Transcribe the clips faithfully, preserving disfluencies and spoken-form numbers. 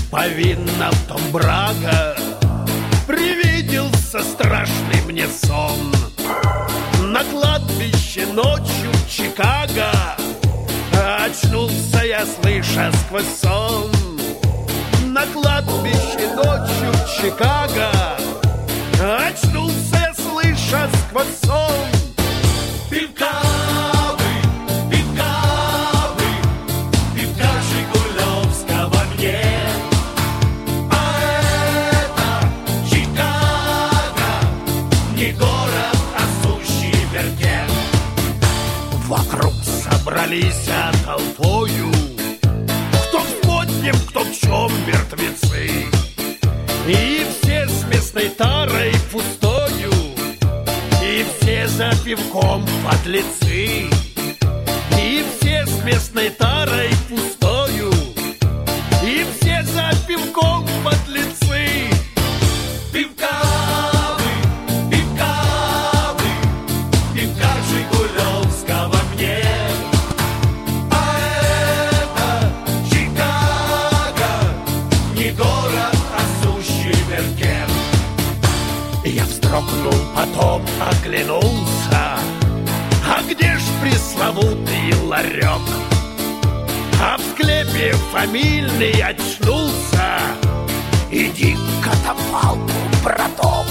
повинна в том брага. Привиделся страшный мне сон на кладбище ночью в Чикаго. Очнулся я, слыша сквозь сон, на кладбище ночью в Чикаго. Очнулся я, слыша сквозь сон. Пивка вы, пивка вы, пивка Жигулевского мне. А это Чикаго, не город, а сущий веркет. Вокруг собрались толпою, кто в поднем, кто в чем мертвецы. И все с местной тарой пустою, и все за пивком подлецы. И все с местной тарой пустою, и все за пивком подлецы. Пивка вы, пивка вы, пивка Жигулевского мне. А это Чикаго, не город, а сущий веркет. Я вздрогнул, потом оглянулся. А где ж пресловутый ларек? А в склепе фамильный очнулся. Иди к катафалку, браток.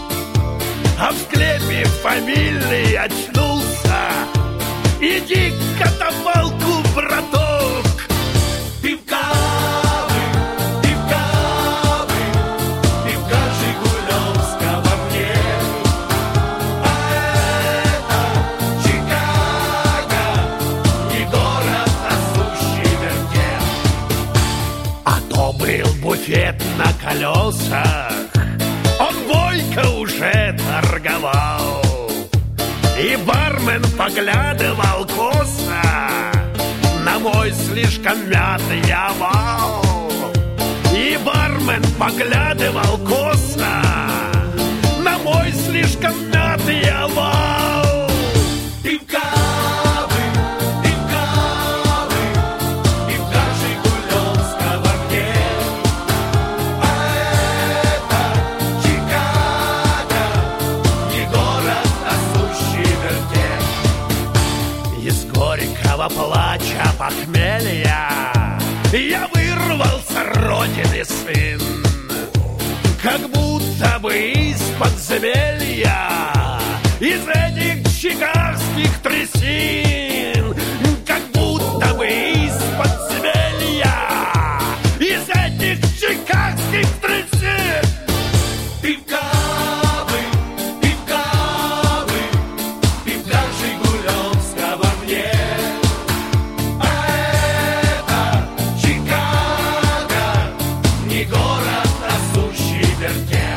А в склепе фамильный очнулся. Иди к катафалку, браток. Пивка вы, пивка вы, пивка Жигулевского мне. А это Чикаго, не город, а сущий веркет. А то был буфет на колесах, он бойко уже торговал. И бармен поглядывал косо на мой слишком мятый овал. И бармен поглядывал косо на мой слишком мятый овал. Пивка вы, пивка вы, пивка Жигулевского мне. А это Чикаго, не город, а сущий веркет. Из горького плача похмелья я вырвался, родины сын, как будто бы из подземелья, из этих чикагских трясин, как будто бы из подземелья, из этих чикагских трясин. Пивка вы, пивка вы, пивка Жигулевского мне. А это Чикаго, не город, а сущий веркет.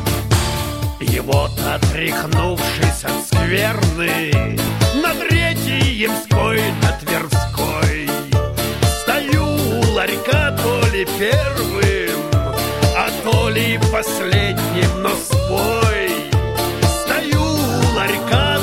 И вот, отряхнувшись от скверны, на Третьей Ямской, на Тверской, стою у ларька то ли первым, а то ли последним, но свой. Стою у ларька